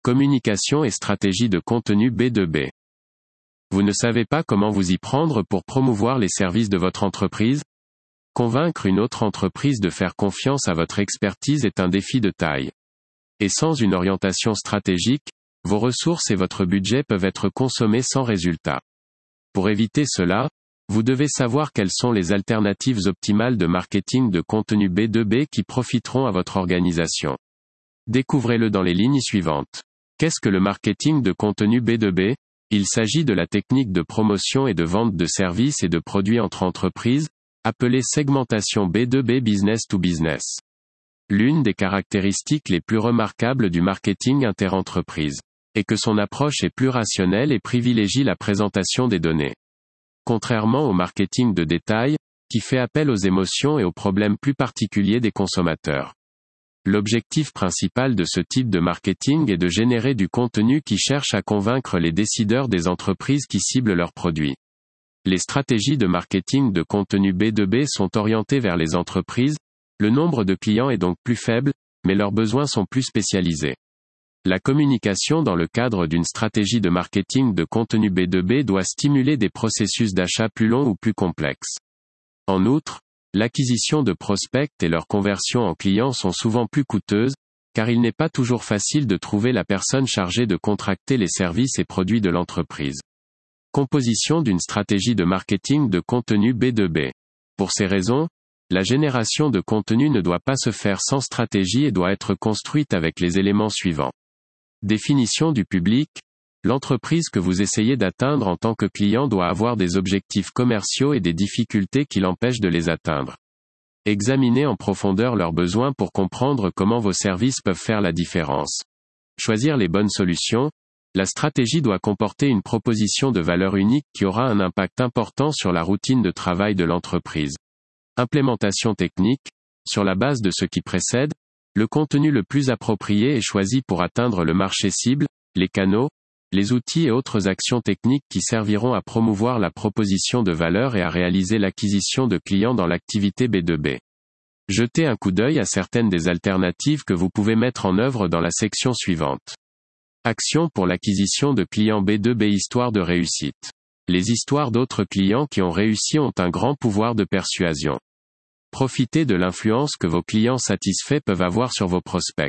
Communication et stratégie de contenu B2B. Vous ne savez pas comment vous y prendre pour promouvoir les services de votre entreprise? Convaincre une autre entreprise de faire confiance à votre expertise est un défi de taille. Et sans une orientation stratégique, vos ressources et votre budget peuvent être consommés sans résultat. Pour éviter cela, vous devez savoir quelles sont les alternatives optimales de marketing de contenu B2B qui profiteront à votre organisation. Découvrez-le dans les lignes suivantes. Qu'est-ce que le marketing de contenu B2B? Il s'agit de la technique de promotion et de vente de services et de produits entre entreprises, appelée segmentation B2B business to business. L'une des caractéristiques les plus remarquables du marketing interentreprise est que son approche est plus rationnelle et privilégie la présentation des données. Contrairement au marketing de détail, qui fait appel aux émotions et aux problèmes plus particuliers des consommateurs. L'objectif principal de ce type de marketing est de générer du contenu qui cherche à convaincre les décideurs des entreprises qui ciblent leurs produits. Les stratégies de marketing de contenu B2B sont orientées vers les entreprises, le nombre de clients est donc plus faible, mais leurs besoins sont plus spécialisés. La communication dans le cadre d'une stratégie de marketing de contenu B2B doit stimuler des processus d'achat plus longs ou plus complexes. En outre, l'acquisition de prospects et leur conversion en clients sont souvent plus coûteuses, car il n'est pas toujours facile de trouver la personne chargée de contracter les services et produits de l'entreprise. Composition d'une stratégie de marketing de contenu B2B. Pour ces raisons, la génération de contenu ne doit pas se faire sans stratégie et doit être construite avec les éléments suivants. Définition du public. L'entreprise que vous essayez d'atteindre en tant que client doit avoir des objectifs commerciaux et des difficultés qui l'empêchent de les atteindre. Examinez en profondeur leurs besoins pour comprendre comment vos services peuvent faire la différence. Choisir les bonnes solutions. La stratégie doit comporter une proposition de valeur unique qui aura un impact important sur la routine de travail de l'entreprise. Implémentation technique. Sur la base de ce qui précède, le contenu le plus approprié est choisi pour atteindre le marché cible, les canaux, les outils et autres actions techniques qui serviront à promouvoir la proposition de valeur et à réaliser l'acquisition de clients dans l'activité B2B. Jetez un coup d'œil à certaines des alternatives que vous pouvez mettre en œuvre dans la section suivante. Action pour l'acquisition de clients B2B. Histoire de réussite. Les histoires d'autres clients qui ont réussi ont un grand pouvoir de persuasion. Profitez de l'influence que vos clients satisfaits peuvent avoir sur vos prospects.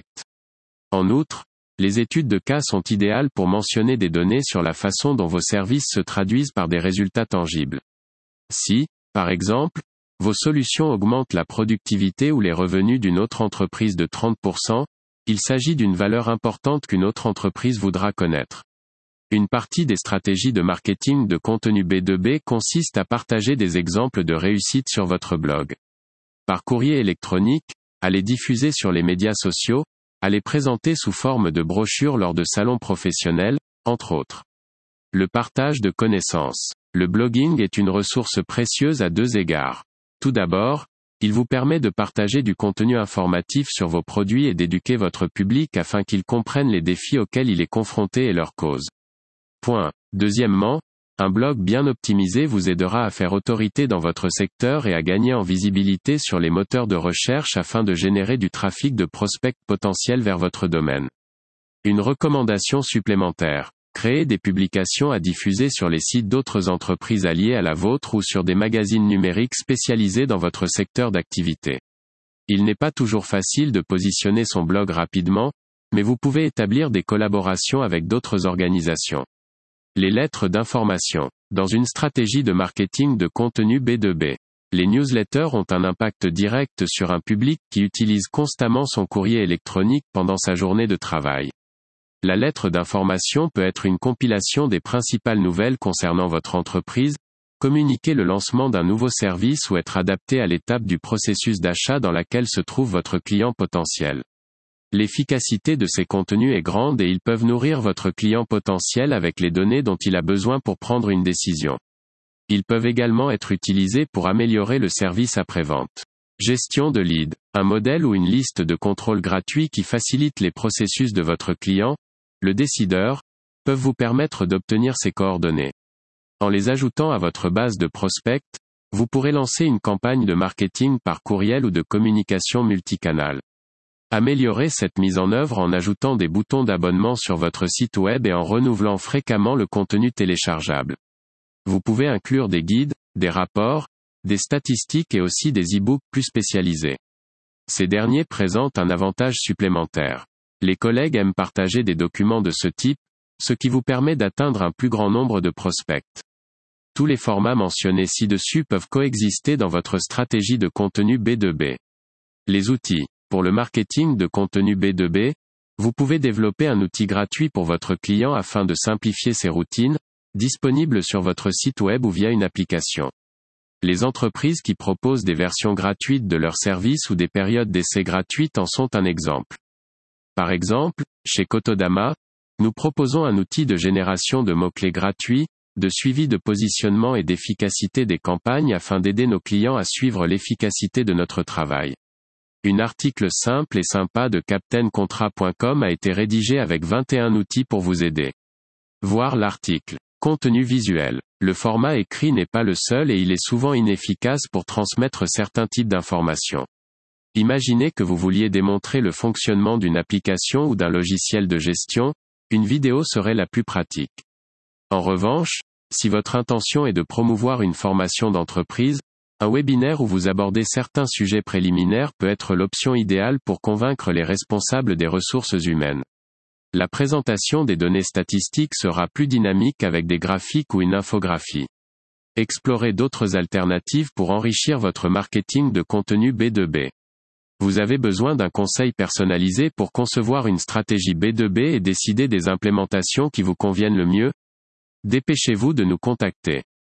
En outre, les études de cas sont idéales pour mentionner des données sur la façon dont vos services se traduisent par des résultats tangibles. Si, par exemple, vos solutions augmentent la productivité ou les revenus d'une autre entreprise de 30%, il s'agit d'une valeur importante qu'une autre entreprise voudra connaître. Une partie des stratégies de marketing de contenu B2B consiste à partager des exemples de réussite sur votre blog. Par courrier électronique, à les diffuser sur les médias sociaux, à les présenter sous forme de brochures lors de salons professionnels, entre autres. Le partage de connaissances. Le blogging est une ressource précieuse à deux égards. Tout d'abord, il vous permet de partager du contenu informatif sur vos produits et d'éduquer votre public afin qu'ils comprennent les défis auxquels il est confronté et leurs causes. Deuxièmement, un blog bien optimisé vous aidera à faire autorité dans votre secteur et à gagner en visibilité sur les moteurs de recherche afin de générer du trafic de prospects potentiels vers votre domaine. Une recommandation supplémentaire. Créez des publications à diffuser sur les sites d'autres entreprises alliées à la vôtre ou sur des magazines numériques spécialisés dans votre secteur d'activité. Il n'est pas toujours facile de positionner son blog rapidement, mais vous pouvez établir des collaborations avec d'autres organisations. Les lettres d'information. Dans une stratégie de marketing de contenu B2B, les newsletters ont un impact direct sur un public qui utilise constamment son courrier électronique pendant sa journée de travail. La lettre d'information peut être une compilation des principales nouvelles concernant votre entreprise, communiquer le lancement d'un nouveau service ou être adapté à l'étape du processus d'achat dans laquelle se trouve votre client potentiel. L'efficacité de ces contenus est grande et ils peuvent nourrir votre client potentiel avec les données dont il a besoin pour prendre une décision. Ils peuvent également être utilisés pour améliorer le service après-vente. Gestion de leads. Un modèle ou une liste de contrôle gratuit qui facilite les processus de votre client, le décideur, peuvent vous permettre d'obtenir ces coordonnées. En les ajoutant à votre base de prospects, vous pourrez lancer une campagne de marketing par courriel ou de communication multicanal. Améliorez cette mise en œuvre en ajoutant des boutons d'abonnement sur votre site web et en renouvelant fréquemment le contenu téléchargeable. Vous pouvez inclure des guides, des rapports, des statistiques et aussi des e-books plus spécialisés. Ces derniers présentent un avantage supplémentaire. Les collègues aiment partager des documents de ce type, ce qui vous permet d'atteindre un plus grand nombre de prospects. Tous les formats mentionnés ci-dessus peuvent coexister dans votre stratégie de contenu B2B. Les outils. Pour le marketing de contenu B2B, vous pouvez développer un outil gratuit pour votre client afin de simplifier ses routines, disponible sur votre site web ou via une application. Les entreprises qui proposent des versions gratuites de leurs services ou des périodes d'essai gratuites en sont un exemple. Par exemple, chez Kotodama, nous proposons un outil de génération de mots-clés gratuit, de suivi de positionnement et d'efficacité des campagnes afin d'aider nos clients à suivre l'efficacité de notre travail. Un article simple et sympa de captaincontra.com a été rédigé avec 21 outils pour vous aider. Voir l'article. Contenu visuel. Le format écrit n'est pas le seul et il est souvent inefficace pour transmettre certains types d'informations. Imaginez que vous vouliez démontrer le fonctionnement d'une application ou d'un logiciel de gestion, une vidéo serait la plus pratique. En revanche, si votre intention est de promouvoir une formation d'entreprise, un webinaire où vous abordez certains sujets préliminaires peut être l'option idéale pour convaincre les responsables des ressources humaines. La présentation des données statistiques sera plus dynamique avec des graphiques ou une infographie. Explorez d'autres alternatives pour enrichir votre marketing de contenu B2B. Vous avez besoin d'un conseil personnalisé pour concevoir une stratégie B2B et décider des implémentations qui vous conviennent le mieux? Dépêchez-vous de nous contacter.